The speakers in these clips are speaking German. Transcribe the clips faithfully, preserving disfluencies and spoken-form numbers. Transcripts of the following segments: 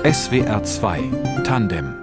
S W R zwei Tandem.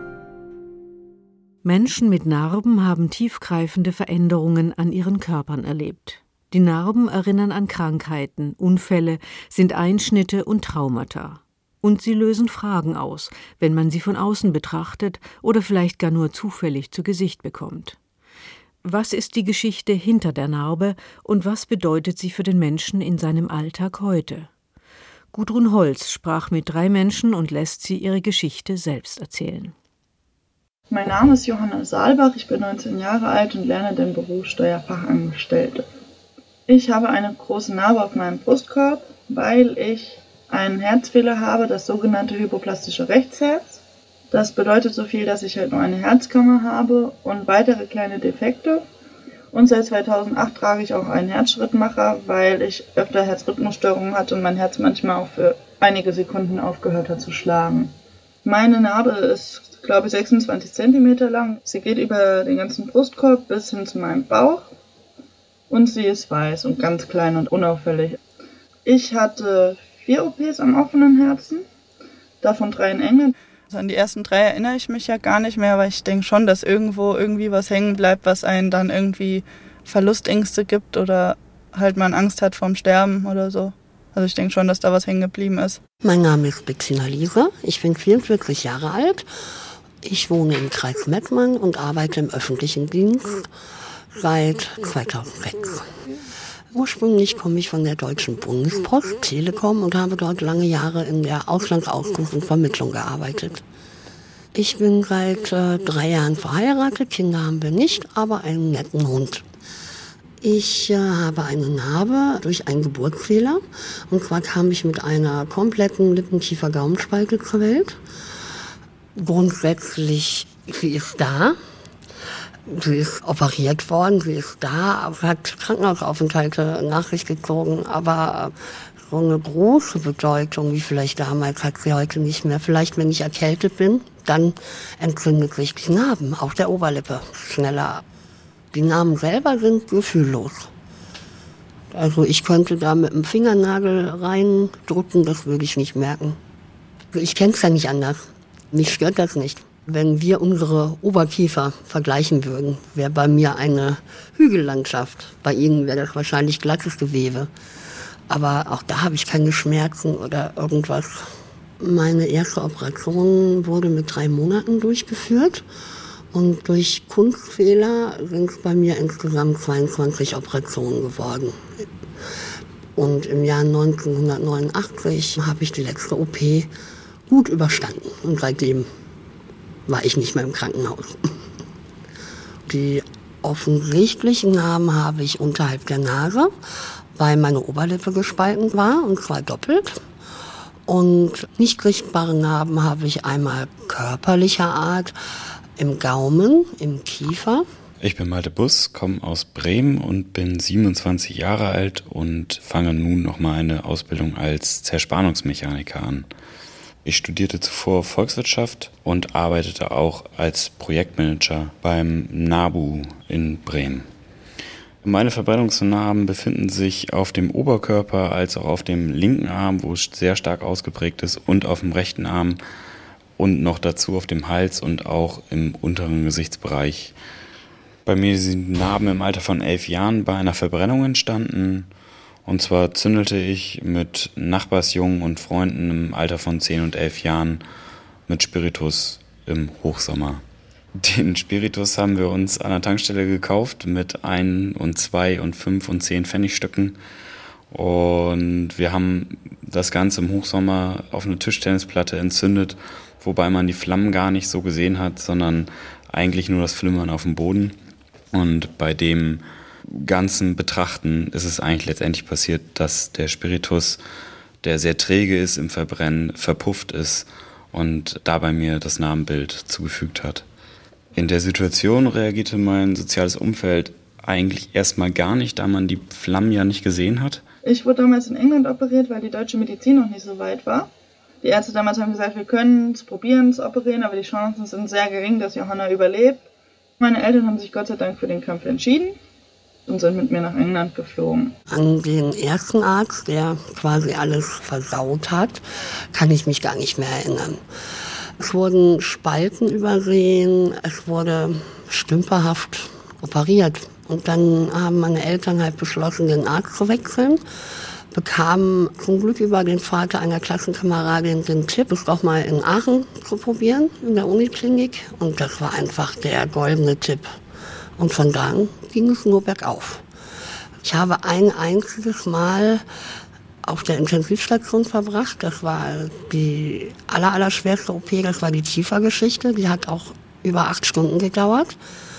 Menschen mit Narben haben tiefgreifende Veränderungen an ihren Körpern erlebt. Die Narben erinnern an Krankheiten, Unfälle, sind Einschnitte und Traumata. Und sie lösen Fragen aus, wenn man sie von außen betrachtet oder vielleicht gar nur zufällig zu Gesicht bekommt. Was ist die Geschichte hinter der Narbe und was bedeutet sie für den Menschen in seinem Alltag heute? Gudrun Holz sprach mit drei Menschen und lässt sie ihre Geschichte selbst erzählen. Mein Name ist Johanna Saalbach, ich bin neunzehn Jahre alt und lerne den Beruf Steuerfachangestellte. Ich habe eine große Narbe auf meinem Brustkorb, weil ich einen Herzfehler habe, das sogenannte hypoplastische Rechtsherz. Das bedeutet so viel, dass ich halt nur eine Herzkammer habe und weitere kleine Defekte. Und seit zweitausendacht trage ich auch einen Herzschrittmacher, weil ich öfter Herzrhythmusstörungen hatte und mein Herz manchmal auch für einige Sekunden aufgehört hat zu schlagen. Meine Narbe ist, glaube ich, sechsundzwanzig Zentimeter lang. Sie geht über den ganzen Brustkorb bis hin zu meinem Bauch. Und sie ist weiß und ganz klein und unauffällig. Ich hatte vier O Ps am offenen Herzen, davon drei in England. Also an die ersten drei erinnere ich mich ja gar nicht mehr, aber ich denke schon, dass irgendwo irgendwie was hängen bleibt, was einen dann irgendwie Verlustängste gibt oder halt man Angst hat vorm Sterben oder so. Also ich denke schon, dass da was hängen geblieben ist. Mein Name ist Bettina Liese, ich bin vierundvierzig Jahre alt. Ich wohne im Kreis Mettmann und arbeite im öffentlichen Dienst seit zweitausendsechs. Ursprünglich komme ich von der Deutschen Bundespost, Telekom, und habe dort lange Jahre in der Auslandsauskunft und Vermittlung gearbeitet. Ich bin seit äh, drei Jahren verheiratet, Kinder haben wir nicht, aber einen netten Hund. Ich äh, habe eine Narbe durch einen Geburtsfehler, und zwar kam ich mit einer kompletten Lippenkiefer-Gaumenspalte zur Welt. Grundsätzlich, sie ist da. Sie ist operiert worden, sie ist da, hat Krankenhausaufenthalte nach sich gezogen, aber so eine große Bedeutung wie vielleicht damals hat sie heute nicht mehr. Vielleicht, wenn ich erkältet bin, dann entzündet sich die Narben auf der Oberlippe schneller. Die Narben selber sind gefühllos. Also ich könnte da mit dem Fingernagel reindrücken, das würde ich nicht merken. Ich kenne es ja nicht anders. Mich stört das nicht. Wenn wir unsere Oberkiefer vergleichen würden, wäre bei mir eine Hügellandschaft. Bei Ihnen wäre das wahrscheinlich glattes Gewebe. Aber auch da habe ich keine Schmerzen oder irgendwas. Meine erste Operation wurde mit drei Monaten durchgeführt. Und durch Kunstfehler sind es bei mir insgesamt zweiundzwanzig Operationen geworden. Und im Jahr neunzehnhundertneunundachtzig habe ich die letzte O P gut überstanden. Und seitdem war ich nicht mehr im Krankenhaus. Die offensichtlichen Narben habe ich unterhalb der Nase, weil meine Oberlippe gespalten war, und zwar doppelt. Und nicht sichtbare Narben habe ich einmal körperlicher Art, im Gaumen, im Kiefer. Ich bin Malte Buss, komme aus Bremen und bin siebenundzwanzig Jahre alt und fange nun nochmal eine Ausbildung als Zerspannungsmechaniker an. Ich studierte zuvor Volkswirtschaft und arbeitete auch als Projektmanager beim NABU in Bremen. Meine Verbrennungsnarben befinden sich auf dem Oberkörper als auch auf dem linken Arm, wo es sehr stark ausgeprägt ist, und auf dem rechten Arm und noch dazu auf dem Hals und auch im unteren Gesichtsbereich. Bei mir sind Narben im Alter von elf Jahren bei einer Verbrennung entstanden. Und zwar zündelte ich mit Nachbarsjungen und Freunden im Alter von zehn und elf Jahren mit Spiritus im Hochsommer. Den Spiritus haben wir uns an der Tankstelle gekauft mit ein und zwei und fünf und zehn Pfennigstücken. Und wir haben das Ganze im Hochsommer auf eine Tischtennisplatte entzündet, wobei man die Flammen gar nicht so gesehen hat, sondern eigentlich nur das Flimmern auf dem Boden. Und bei dem ganzen Betrachten ist es eigentlich letztendlich passiert, dass der Spiritus, der sehr träge ist im Verbrennen, verpufft ist und dabei mir das Narbenbild zugefügt hat. In der Situation reagierte mein soziales Umfeld eigentlich erstmal gar nicht, da man die Flammen ja nicht gesehen hat. Ich wurde damals in England operiert, weil die deutsche Medizin noch nicht so weit war. Die Ärzte damals haben gesagt, wir können es probieren zu operieren, aber die Chancen sind sehr gering, dass Johanna überlebt. Meine Eltern haben sich Gott sei Dank für den Kampf entschieden. und sind mit mir nach England geflogen. An den ersten Arzt, der quasi alles versaut hat, kann ich mich gar nicht mehr erinnern. Es wurden Spalten übersehen, es wurde stümperhaft operiert. Und dann haben meine Eltern halt beschlossen, den Arzt zu wechseln, bekamen zum Glück über den Vater einer Klassenkameradin den Tipp, es doch mal in Aachen zu probieren, in der Uniklinik. Und das war einfach der goldene Tipp. Und von da an ging es nur bergauf. Ich habe ein einziges Mal auf der Intensivstation verbracht. Das war die aller, aller schwerste O P, das war die Kiefergeschichte. Die hat auch über acht Stunden gedauert.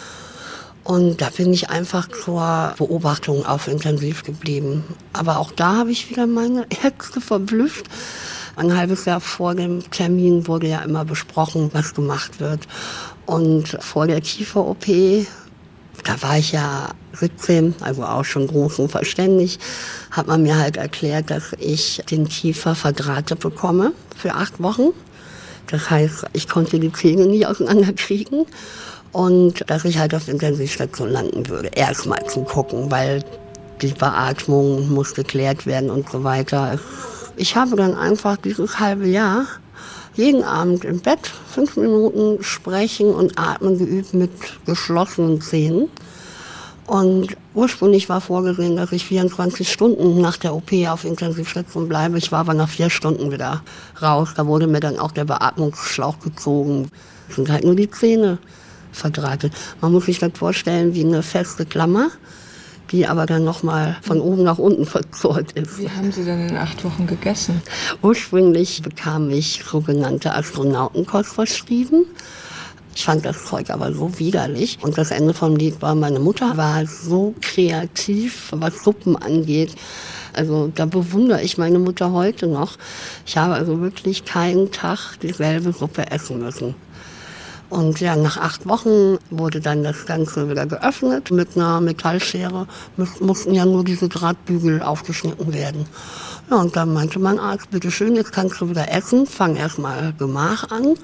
Und da bin ich einfach zur Beobachtung auf Intensiv geblieben. Aber auch da habe ich wieder meine Ärzte verblüfft. Ein halbes Jahr vor dem Termin wurde ja immer besprochen, was gemacht wird. Und vor der Kiefer-O P, da war ich ja siebzehn, also auch schon groß und verständig, hat man mir halt erklärt, dass ich den Kiefer verdrahtet bekomme für acht Wochen. Das heißt, ich konnte die Zähne nicht auseinanderkriegen. Und dass ich halt auf Intensivstation landen würde, erstmal zu gucken, weil die Beatmung muss geklärt werden und so weiter. Ich habe dann einfach dieses halbe Jahr jeden Abend im Bett fünf Minuten sprechen und atmen geübt mit geschlossenen Zähnen. Und ursprünglich war vorgesehen, dass ich vierundzwanzig Stunden nach der O P auf Intensivstation bleibe. Ich war aber nach vier Stunden wieder raus. Da wurde mir dann auch der Beatmungsschlauch gezogen. Das sind halt nur die Zähne verdrahtet. Man muss sich das vorstellen wie eine feste Klammer, die aber dann nochmal von oben nach unten verzurrt ist. Wie haben Sie denn in acht Wochen gegessen? Ursprünglich bekam ich sogenannte Astronautenkost verschrieben. Ich fand das Zeug aber so widerlich. Und das Ende vom Lied war, meine Mutter war so kreativ, was Suppen angeht. Also da bewundere ich meine Mutter heute noch. Ich habe also wirklich keinen Tag dieselbe Suppe essen müssen. Und ja, nach acht Wochen wurde dann das Ganze wieder geöffnet mit einer Metallschere. Mussten ja nur diese Drahtbügel aufgeschnitten werden. Ja, und dann meinte mein Arzt, bitteschön, jetzt kannst du wieder essen, fang erstmal Gemach an.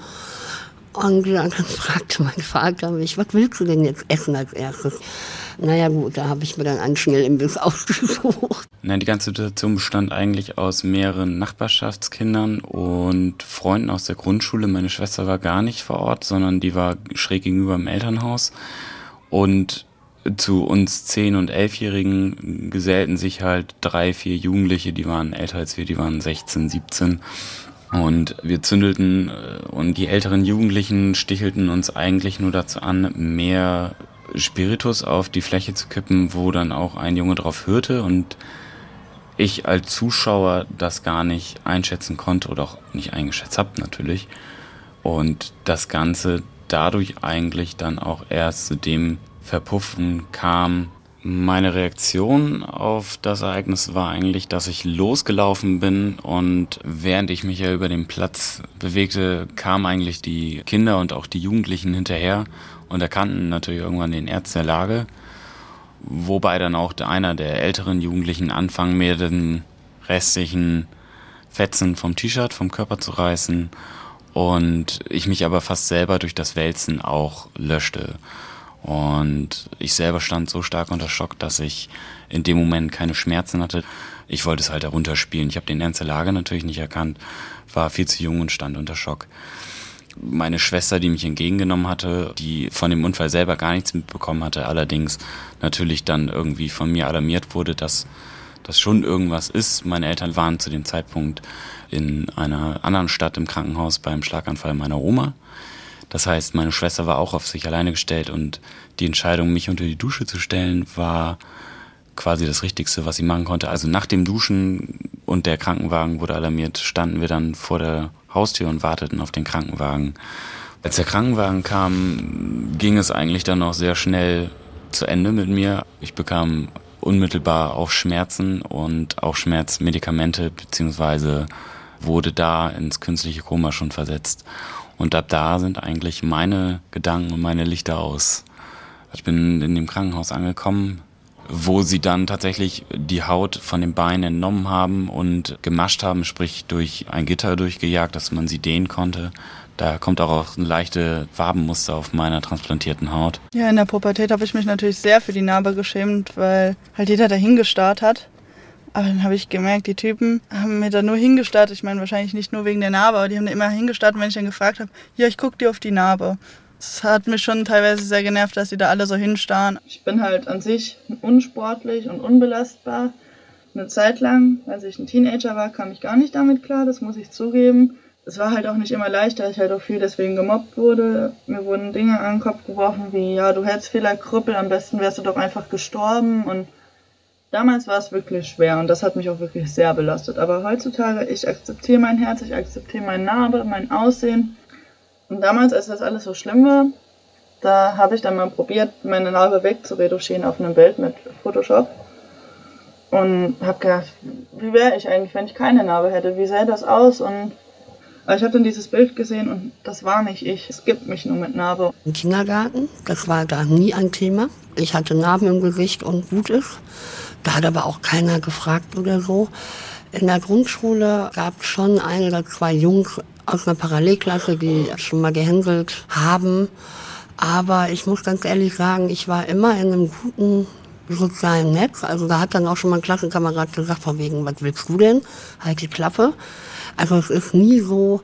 Und ja, dann fragte mein Vater mich, was willst du denn jetzt essen als erstes? Naja gut, da habe ich mir dann einen Schnellimbiss ausgesucht. Nein, die ganze Situation bestand eigentlich aus mehreren Nachbarschaftskindern und Freunden aus der Grundschule. Meine Schwester war gar nicht vor Ort, sondern die war schräg gegenüber im Elternhaus. Und zu uns zehn- und elfjährigen gesellten sich halt drei, vier Jugendliche, die waren älter als wir, die waren sechzehn, siebzehn. Und wir zündelten und die älteren Jugendlichen stichelten uns eigentlich nur dazu an, mehr Spiritus auf die Fläche zu kippen, wo dann auch ein Junge drauf hörte und ich als Zuschauer das gar nicht einschätzen konnte oder auch nicht eingeschätzt habe natürlich. Und das Ganze dadurch eigentlich dann auch erst zu dem Verpuffen kam. Meine Reaktion auf das Ereignis war eigentlich, dass ich losgelaufen bin und während ich mich ja über den Platz bewegte, kamen eigentlich die Kinder und auch die Jugendlichen hinterher und erkannten natürlich irgendwann den Ernst der Lage, wobei dann auch einer der älteren Jugendlichen anfang, mir den restlichen Fetzen vom T-Shirt, vom Körper zu reißen und ich mich aber fast selber durch das Wälzen auch löschte. Und ich selber stand so stark unter Schock, dass ich in dem Moment keine Schmerzen hatte. Ich wollte es halt herunterspielen. Ich habe den Ernst der Lage natürlich nicht erkannt, war viel zu jung und stand unter Schock. Meine Schwester, die mich entgegengenommen hatte, die von dem Unfall selber gar nichts mitbekommen hatte, allerdings natürlich dann irgendwie von mir alarmiert wurde, dass das schon irgendwas ist. Meine Eltern waren zu dem Zeitpunkt in einer anderen Stadt im Krankenhaus beim Schlaganfall meiner Oma. Das heißt, meine Schwester war auch auf sich alleine gestellt und die Entscheidung, mich unter die Dusche zu stellen, war quasi das Richtigste, was sie machen konnte. Also nach dem Duschen und der Krankenwagen wurde alarmiert, standen wir dann vor der Haustür und warteten auf den Krankenwagen. Als der Krankenwagen kam, ging es eigentlich dann auch sehr schnell zu Ende mit mir. Ich bekam unmittelbar auch Schmerzen und auch Schmerzmedikamente, beziehungsweise wurde da ins künstliche Koma schon versetzt. Und ab da sind eigentlich meine Gedanken und meine Lichter aus. Ich bin in dem Krankenhaus angekommen, wo sie dann tatsächlich die Haut von den Beinen entnommen haben und gemascht haben, sprich durch ein Gitter durchgejagt, dass man sie dehnen konnte. Da kommt auch ein leichte Farbenmuster auf meiner transplantierten Haut. Ja, in der Pubertät habe ich mich natürlich sehr für die Narbe geschämt, weil halt jeder da hingestarrt hat. Aber dann habe ich gemerkt, die Typen haben mir da nur hingestarrt. Ich meine, wahrscheinlich nicht nur wegen der Narbe, aber die haben da immer hingestarrt. Und wenn ich dann gefragt habe, ja, ich gucke dir auf die Narbe. Das hat mich schon teilweise sehr genervt, dass die da alle so hinstarren. Ich bin halt an sich unsportlich und unbelastbar. Eine Zeit lang, als ich ein Teenager war, kam ich gar nicht damit klar, das muss ich zugeben. Es war halt auch nicht immer leicht, da ich halt auch viel deswegen gemobbt wurde. Mir wurden Dinge an den Kopf geworfen wie, ja, du hättest vielleicht Krüppel, am besten wärst du doch einfach gestorben. Und damals war es wirklich schwer und das hat mich auch wirklich sehr belastet. Aber heutzutage, ich akzeptiere mein Herz, ich akzeptiere meine Narbe, mein Aussehen. Und damals, als das alles so schlimm war, da habe ich dann mal probiert, meine Narbe wegzuretuschieren auf einem Bild mit Photoshop. Und habe gedacht, wie wäre ich eigentlich, wenn ich keine Narbe hätte? Wie sähe das aus? Und aber ich habe dann dieses Bild gesehen und das war nicht ich. Es gibt mich nur mit Narbe. Im Kindergarten, das war da nie ein Thema. Ich hatte Narben im Gesicht und gut ist. Da hat aber auch keiner gefragt oder so. In der Grundschule gab es schon ein oder zwei Jungs aus einer Parallelklasse, die schon mal gehänselt haben. Aber ich muss ganz ehrlich sagen, ich war immer in einem guten sozialen Netz. Also da hat dann auch schon mal ein Klassenkamerad gesagt, von wegen, was willst du denn? Halt die Klappe. Also es ist nie so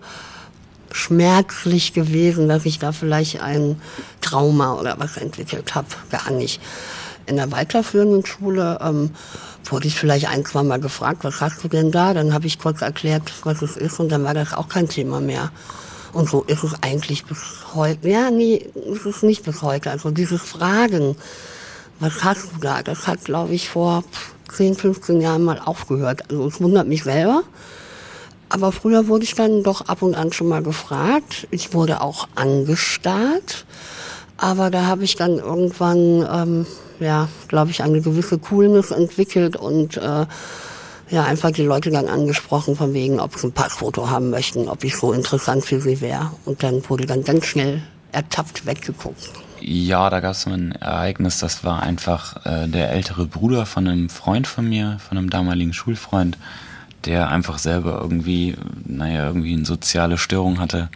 schmerzlich gewesen, dass ich da vielleicht ein Trauma oder was entwickelt habe. Gar nicht. In der weiterführenden Schule ähm, wurde ich vielleicht ein, zwei Mal gefragt, was hast du denn da? Dann habe ich kurz erklärt, was es ist und dann war das auch kein Thema mehr. Und so ist es eigentlich bis heute. Ja, nee, es ist nicht bis heute. Also dieses Fragen, was hast du da? Das hat, glaube ich, vor zehn, fünfzehn Jahren mal aufgehört. Also es wundert mich selber. Aber früher wurde ich dann doch ab und an schon mal gefragt. Ich wurde auch angestarrt. Aber da habe ich dann irgendwann, ähm, ja, glaube ich, eine gewisse Coolness entwickelt und äh, ja, einfach die Leute dann angesprochen, von wegen, ob sie ein Passfoto haben möchten, ob ich so interessant für sie wäre. Und dann wurde dann ganz schnell ertappt weggeguckt. Ja, da gab es so ein Ereignis, das war einfach äh, der ältere Bruder von einem Freund von mir, von einem damaligen Schulfreund, der einfach selber irgendwie, naja, irgendwie eine soziale Störung hatte.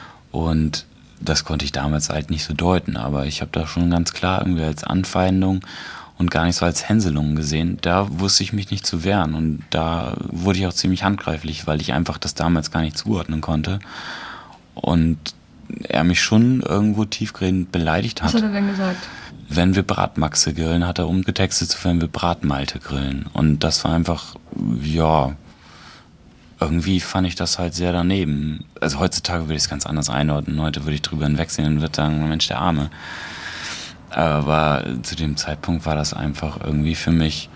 Und das konnte ich damals halt nicht so deuten, aber ich habe da schon ganz klar irgendwie als Anfeindung und gar nicht so als Hänselung gesehen. Da wusste ich mich nicht zu wehren und da wurde ich auch ziemlich handgreiflich, weil ich einfach das damals gar nicht zuordnen konnte. Und er mich schon irgendwo tiefgehend beleidigt hat. Was hat er denn gesagt? Wenn wir Bratmaxe grillen, hat er umgetextet zu wenn wir Bratmalte grillen. Und das war einfach, ja, irgendwie fand ich das halt sehr daneben. Also heutzutage würde ich es ganz anders einordnen. Heute würde ich drüber hinwegsehen und würde sagen, Mensch, der Arme. Aber zu dem Zeitpunkt war das einfach irgendwie für mich,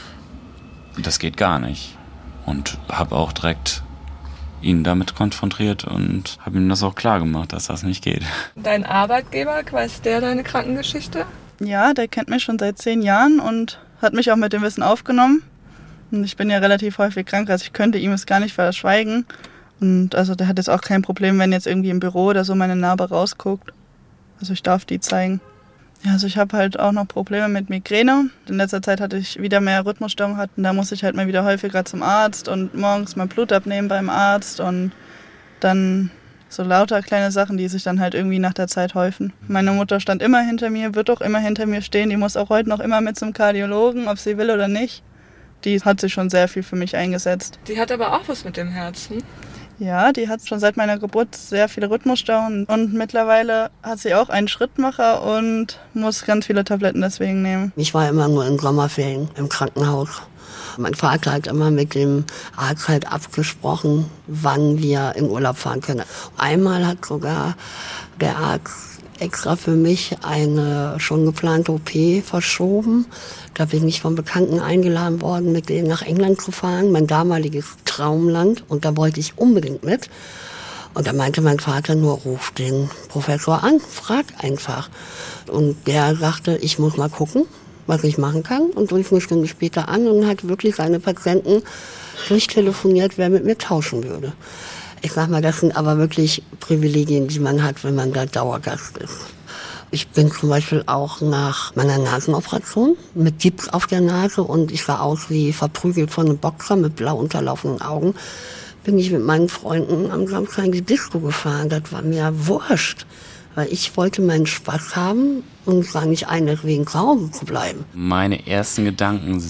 das geht gar nicht. Und habe auch direkt ihn damit konfrontiert und habe ihm das auch klar gemacht, dass das nicht geht. Dein Arbeitgeber, weiß der deine Krankengeschichte? Ja, der kennt mich schon seit zehn Jahren und hat mich auch mit dem Wissen aufgenommen. Und ich bin ja relativ häufig krank, also ich könnte ihm es gar nicht verschweigen. Und also der hat jetzt auch kein Problem, wenn jetzt irgendwie im Büro oder so meine Narbe rausguckt. Also ich darf die zeigen. Ja, also ich habe halt auch noch Probleme mit Migräne. In letzter Zeit hatte ich wieder mehr Rhythmusstörungen hatten. Da musste ich halt mal wieder häufiger zum Arzt und morgens mal Blut abnehmen beim Arzt und dann so lauter kleine Sachen, die sich dann halt irgendwie nach der Zeit häufen. Meine Mutter stand immer hinter mir, wird auch immer hinter mir stehen. Die muss auch heute noch immer mit zum Kardiologen, ob sie will oder nicht. Die hat sich schon sehr viel für mich eingesetzt. Die hat aber auch was mit dem Herzen. Ja, die hat schon seit meiner Geburt sehr viele Rhythmusstörungen und mittlerweile hat sie auch einen Schrittmacher und muss ganz viele Tabletten deswegen nehmen. Ich war immer nur in Sommerferien im Krankenhaus. Mein Vater hat immer mit dem Arzt halt abgesprochen, wann wir in Urlaub fahren können. Einmal hat sogar der Arzt extra für mich eine schon geplante O P verschoben. Da bin ich von Bekannten eingeladen worden, mit denen nach England zu fahren, mein damaliges Traumland. Und da wollte ich unbedingt mit. Und da meinte mein Vater nur, ruf den Professor an, frag einfach. Und der sagte, ich muss mal gucken, was ich machen kann. Und rief eine Stunde später an und hat wirklich seine Patienten durchtelefoniert, wer mit mir tauschen würde. Ich sag mal, das sind aber wirklich Privilegien, die man hat, wenn man da Dauergast ist. Ich bin zum Beispiel auch nach meiner Nasenoperation mit Gips auf der Nase und ich sah aus wie verprügelt von einem Boxer mit blau unterlaufenden Augen. bin ich mit meinen Freunden am Samstag in die Disco gefahren. Das war mir wurscht, weil ich wollte meinen Spaß haben und war nicht eine wegen zu Hause zu bleiben. Meine ersten Gedanken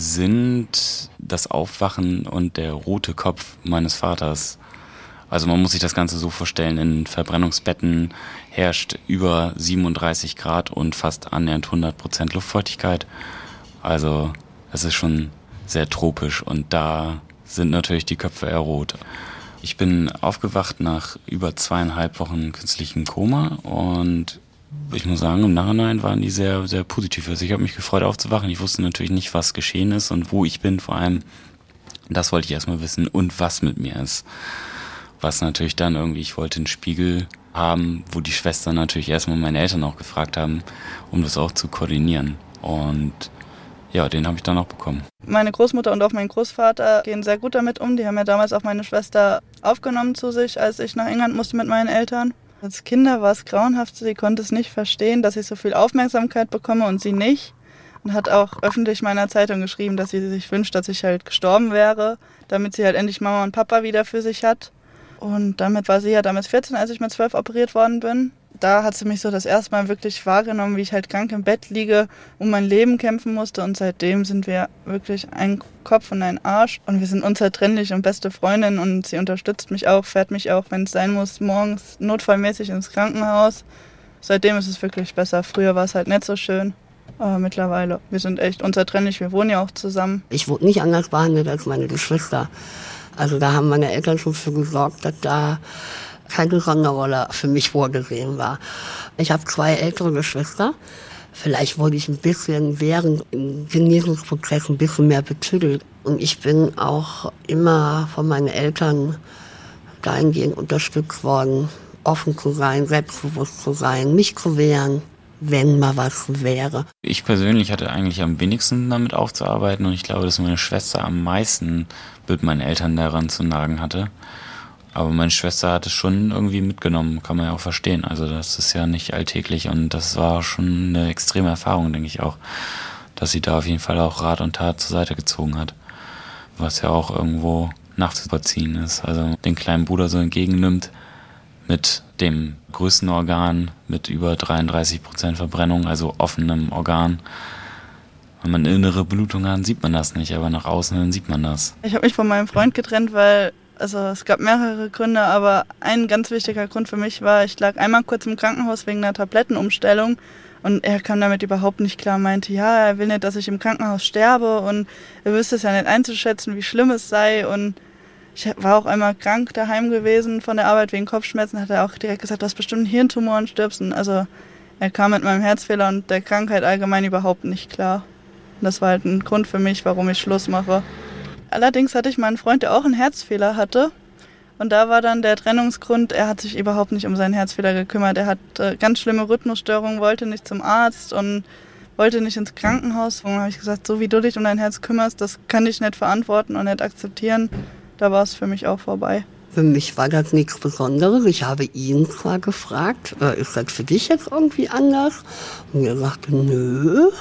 sind das Aufwachen und der rote Kopf meines Vaters. Also man muss sich das Ganze so vorstellen, in Verbrennungsbetten herrscht über siebenunddreißig Grad und fast annähernd hundert Prozent Luftfeuchtigkeit. Also es ist schon sehr tropisch und da sind natürlich die Köpfe eher rot. Ich bin aufgewacht nach über zweieinhalb Wochen künstlichem Koma und ich muss sagen, im Nachhinein waren die sehr, sehr positiv. Also ich habe mich gefreut aufzuwachen. Ich wusste natürlich nicht, was geschehen ist und wo ich bin vor allem. Das wollte ich erstmal wissen und was mit mir ist. Was natürlich dann irgendwie, ich wollte einen Spiegel haben, wo die Schwestern natürlich erstmal meine Eltern auch gefragt haben, um das auch zu koordinieren. Und ja, den habe ich dann auch bekommen. Meine Großmutter und auch mein Großvater gehen sehr gut damit um. Die haben ja damals auch meine Schwester aufgenommen zu sich, als ich nach England musste mit meinen Eltern. Als Kinder war es grauenhaft. Sie konnte es nicht verstehen, dass ich so viel Aufmerksamkeit bekomme und sie nicht. Und hat auch öffentlich meiner Zeitung geschrieben, dass sie sich wünscht, dass ich halt gestorben wäre, damit sie halt endlich Mama und Papa wieder für sich hat. Und damit war sie ja damals vierzehn, als ich mit zwölf operiert worden bin. Da hat sie mich so das erste Mal wirklich wahrgenommen, wie ich halt krank im Bett liege, um mein Leben kämpfen musste. Und seitdem sind wir wirklich ein Kopf und ein Arsch. Und wir sind unzertrennlich und beste Freundinnen. Und sie unterstützt mich auch, fährt mich auch, wenn es sein muss, morgens notfallmäßig ins Krankenhaus. Seitdem ist es wirklich besser. Früher war es halt nicht so schön. Aber mittlerweile, wir sind echt unzertrennlich. Wir wohnen ja auch zusammen. Ich wurde nicht anders behandelt als meine Geschwister. Also da haben meine Eltern schon für gesorgt, dass da keine Sonderrolle für mich vorgesehen war. Ich habe zwei ältere Geschwister. Vielleicht wurde ich ein bisschen während dem Genesungsprozess ein bisschen mehr betüdelt. Und ich bin auch immer von meinen Eltern dahingehend unterstützt worden, offen zu sein, selbstbewusst zu sein, mich zu wehren, wenn mal was wäre. Ich persönlich hatte eigentlich am wenigsten damit aufzuarbeiten und ich glaube, dass meine Schwester am meisten mit meinen Eltern daran zu nagen hatte. Aber meine Schwester hat es schon irgendwie mitgenommen, kann man ja auch verstehen. Also das ist ja nicht alltäglich und das war schon eine extreme Erfahrung, denke ich auch, dass sie da auf jeden Fall auch Rat und Tat zur Seite gezogen hat. Was ja auch irgendwo nachzuvollziehen ist. Also den kleinen Bruder so entgegennimmt mit dem größten Organ, mit über dreiunddreißig Prozent Verbrennung, also offenem Organ. Wenn man innere Blutung hat, sieht man das nicht, aber nach außen hin sieht man das. Ich habe mich von meinem Freund getrennt, weil Also es gab mehrere Gründe, aber ein ganz wichtiger Grund für mich war, ich lag einmal kurz im Krankenhaus wegen einer Tablettenumstellung und er kam damit überhaupt nicht klar, meinte, ja, er will nicht, dass ich im Krankenhaus sterbe und er wüsste es ja nicht einzuschätzen, wie schlimm es sei und ich war auch einmal krank daheim gewesen von der Arbeit wegen Kopfschmerzen, hat er auch direkt gesagt, du hast bestimmt einen Hirntumor und stirbst. Und also er kam mit meinem Herzfehler und der Krankheit allgemein überhaupt nicht klar. Und das war halt ein Grund für mich, warum ich Schluss mache. Allerdings hatte ich mal einen Freund, der auch einen Herzfehler hatte. Und da war dann der Trennungsgrund, er hat sich überhaupt nicht um seinen Herzfehler gekümmert. Er hat äh, ganz schlimme Rhythmusstörungen, wollte nicht zum Arzt und wollte nicht ins Krankenhaus. Und dann habe ich gesagt, so wie du dich um dein Herz kümmerst, das kann ich nicht verantworten und nicht akzeptieren. Da war es für mich auch vorbei. Für mich war das nichts Besonderes. Ich habe ihn zwar gefragt, äh, ist das für dich jetzt irgendwie anders? Und er sagte, nö,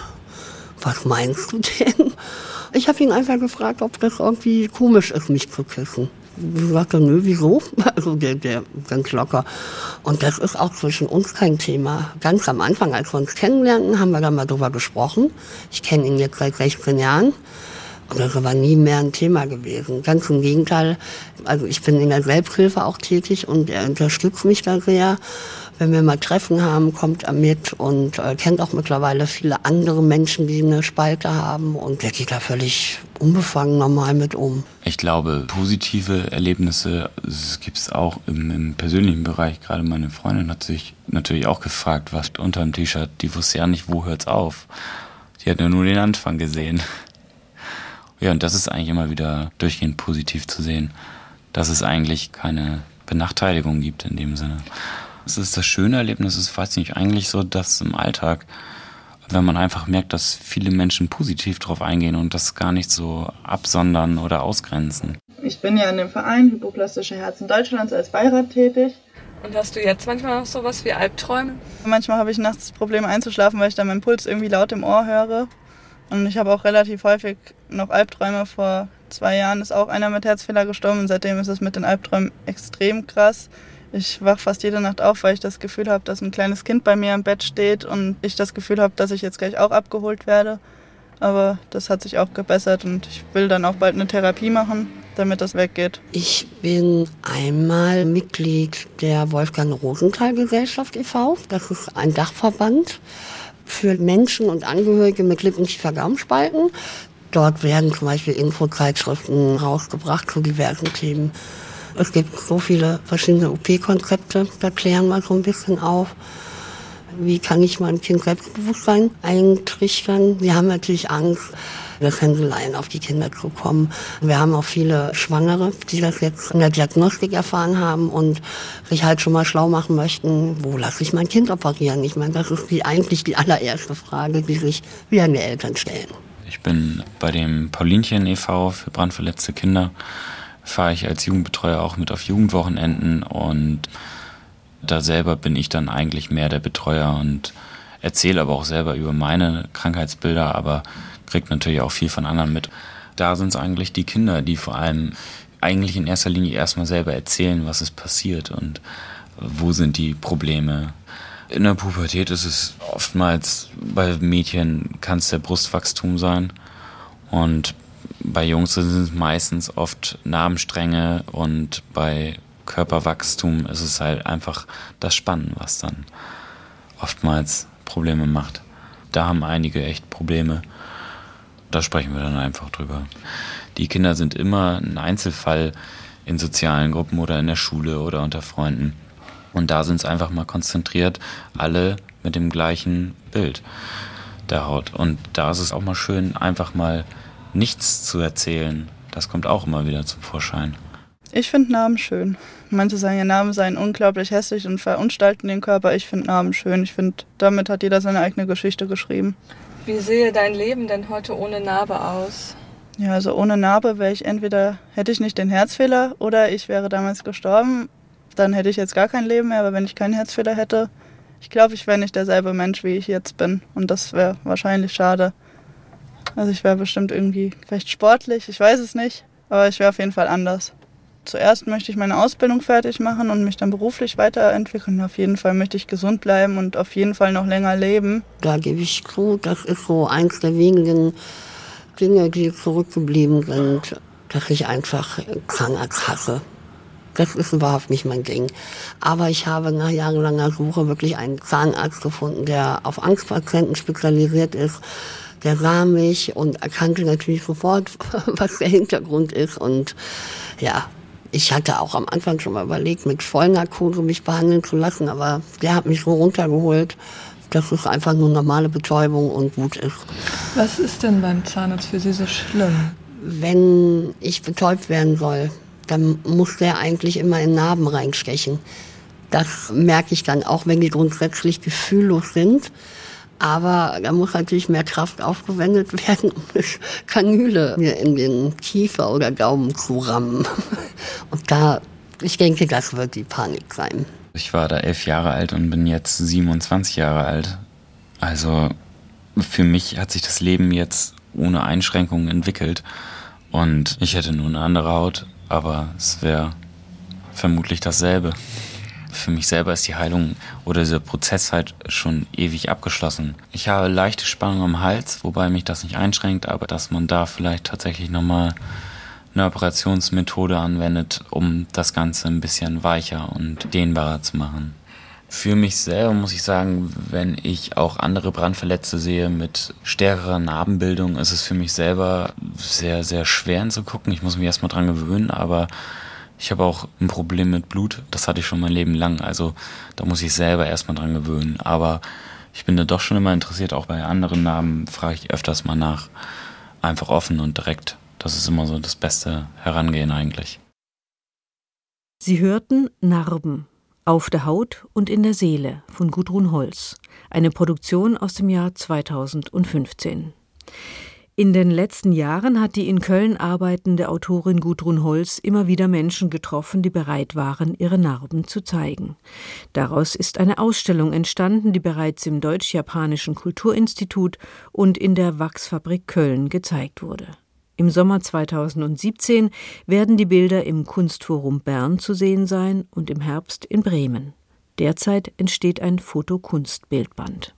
was meinst du denn? Ich habe ihn einfach gefragt, ob das irgendwie komisch ist, mich zu küssen. Ich sagte, nö, wieso? Also der, der ganz locker. Und das ist auch zwischen uns kein Thema. Ganz am Anfang, als wir uns kennenlernten, haben wir da mal drüber gesprochen. Ich kenne ihn jetzt seit sechzehn Jahren. Und das war nie mehr ein Thema gewesen. Ganz im Gegenteil. Also ich bin in der Selbsthilfe auch tätig und er unterstützt mich da sehr. Wenn wir mal Treffen haben, kommt er mit und äh, kennt auch mittlerweile viele andere Menschen, die eine Spalte haben. Und der geht da völlig unbefangen normal mit um. Ich glaube, positive Erlebnisse gibt es auch im, im persönlichen Bereich. Gerade meine Freundin hat sich natürlich auch gefragt, was unter dem T-Shirt. Die wusste ja nicht, wo hört's auf. Die hat ja nur den Anfang gesehen. Ja, und das ist eigentlich immer wieder durchgehend positiv zu sehen, dass es eigentlich keine Benachteiligung gibt in dem Sinne. Das ist das schöne Erlebnis, ist, weiß nicht, eigentlich so, dass im Alltag, wenn man einfach merkt, dass viele Menschen positiv drauf eingehen und das gar nicht so absondern oder ausgrenzen. Ich bin ja in dem Verein Hypoplastische Herzen Deutschlands als Beirat tätig. Und hast du jetzt manchmal noch sowas wie Albträume? Manchmal habe ich nachts das Problem einzuschlafen, weil ich dann meinen Puls irgendwie laut im Ohr höre. Und ich habe auch relativ häufig noch Albträume. Vor zwei Jahren ist auch einer mit Herzfehler gestorben und seitdem ist es mit den Albträumen extrem krass. Ich wache fast jede Nacht auf, weil ich das Gefühl habe, dass ein kleines Kind bei mir im Bett steht und ich das Gefühl habe, dass ich jetzt gleich auch abgeholt werde. Aber das hat sich auch gebessert und ich will dann auch bald eine Therapie machen, damit das weggeht. Ich bin einmal Mitglied der Wolfgang-Rosenthal-Gesellschaft e V Das ist ein Dachverband für Menschen und Angehörige mit Lippen-Kiefer-Gaumenspalten. Dort werden zum Beispiel Infozeitschriften rausgebracht zu diversen Themen. Es gibt so viele verschiedene O P-Konzepte, da klären wir so ein bisschen auf. Wie kann ich mein Kind Selbstbewusstsein eintrichtern? Wir haben natürlich Angst, das Hänseleien auf die Kinder zu kommen. Wir haben auch viele Schwangere, die das jetzt in der Diagnostik erfahren haben und sich halt schon mal schlau machen möchten, wo lasse ich mein Kind operieren? Ich meine, das ist die, eigentlich die allererste Frage, die sich werdende Eltern stellen. Ich bin bei dem Paulinchen e V für brandverletzte Kinder, fahre ich als Jugendbetreuer auch mit auf Jugendwochenenden und da selber bin ich dann eigentlich mehr der Betreuer und erzähle aber auch selber über meine Krankheitsbilder, aber kriege natürlich auch viel von anderen mit. Da sind es eigentlich die Kinder, die vor allem eigentlich in erster Linie erstmal selber erzählen, was ist passiert und wo sind die Probleme. In der Pubertät ist es oftmals, bei Mädchen kann es der Brustwachstum sein und bei Jungs sind es meistens oft Narbenstränge und bei Körperwachstum ist es halt einfach das Spannen, was dann oftmals Probleme macht. Da haben einige echt Probleme. Da sprechen wir dann einfach drüber. Die Kinder sind immer ein Einzelfall in sozialen Gruppen oder in der Schule oder unter Freunden. Und da sind es einfach mal konzentriert, alle mit dem gleichen Bild der Haut. Und da ist es auch mal schön, einfach mal nichts zu erzählen. Das kommt auch immer wieder zum Vorschein. Ich finde Narben schön. Manche sagen, ja, Narben seien unglaublich hässlich und verunstalten den Körper. Ich finde Narben schön. Ich finde, damit hat jeder seine eigene Geschichte geschrieben. Wie sehe dein Leben denn heute ohne Narbe aus? Ja, also ohne Narbe wäre ich entweder, hätte ich nicht den Herzfehler oder ich wäre damals gestorben. Dann hätte ich jetzt gar kein Leben mehr, aber wenn ich keinen Herzfehler hätte, ich glaube, ich wäre nicht derselbe Mensch, wie ich jetzt bin. Und das wäre wahrscheinlich schade. Also ich wäre bestimmt irgendwie vielleicht sportlich, ich weiß es nicht, aber ich wäre auf jeden Fall anders. Zuerst möchte ich meine Ausbildung fertig machen und mich dann beruflich weiterentwickeln. Auf jeden Fall möchte ich gesund bleiben und auf jeden Fall noch länger leben. Da gebe ich zu, das ist so eins der wenigen Dinge, die zurückgeblieben sind, dass ich einfach Zahnarzt hasse. Das ist überhaupt nicht mein Ding. Aber ich habe nach jahrelanger Suche wirklich einen Zahnarzt gefunden, der auf Angstpatienten spezialisiert ist. Der sah mich und erkannte natürlich sofort, was der Hintergrund ist. Und ja, ich hatte auch am Anfang schon mal überlegt, mit Vollnarkose mich behandeln zu lassen, aber der hat mich so runtergeholt, dass es einfach nur normale Betäubung und gut ist. Was ist denn beim Zahnarzt für Sie so schlimm? Wenn ich betäubt werden soll, dann muss der eigentlich immer in Narben reinstechen. Das merke ich dann, auch wenn die grundsätzlich gefühllos sind. Aber da muss natürlich mehr Kraft aufgewendet werden, um eine Kanüle mir in den Kiefer oder Daumen zu rammen. Und da, ich denke, das wird die Panik sein. Ich war da elf Jahre alt und bin jetzt siebenundzwanzig Jahre alt. Also für mich hat sich das Leben jetzt ohne Einschränkungen entwickelt. Und ich hätte nur eine andere Haut, aber es wäre vermutlich dasselbe. Für mich selber ist die Heilung oder dieser Prozess halt schon ewig abgeschlossen. Ich habe leichte Spannung am Hals, wobei mich das nicht einschränkt, aber dass man da vielleicht tatsächlich nochmal eine Operationsmethode anwendet, um das Ganze ein bisschen weicher und dehnbarer zu machen. Für mich selber muss ich sagen, wenn ich auch andere Brandverletzte sehe mit stärkerer Narbenbildung, ist es für mich selber sehr, sehr schwer hinzugucken. Ich muss mich erstmal dran gewöhnen, aber ich habe auch ein Problem mit Blut, das hatte ich schon mein Leben lang, also da muss ich selber erstmal dran gewöhnen. Aber ich bin da doch schon immer interessiert, auch bei anderen Narben frage ich öfters mal nach. Einfach offen und direkt, das ist immer so das beste Herangehen eigentlich. Sie hörten Narben, auf der Haut und in der Seele von Gudrun Holz, eine Produktion aus dem Jahr zweitausendfünfzehn. In den letzten Jahren hat die in Köln arbeitende Autorin Gudrun Holz immer wieder Menschen getroffen, die bereit waren, ihre Narben zu zeigen. Daraus ist eine Ausstellung entstanden, die bereits im Deutsch-Japanischen Kulturinstitut und in der Wachsfabrik Köln gezeigt wurde. Im Sommer zweitausendsiebzehn werden die Bilder im Kunstforum Bern zu sehen sein und im Herbst in Bremen. Derzeit entsteht ein Fotokunstbildband.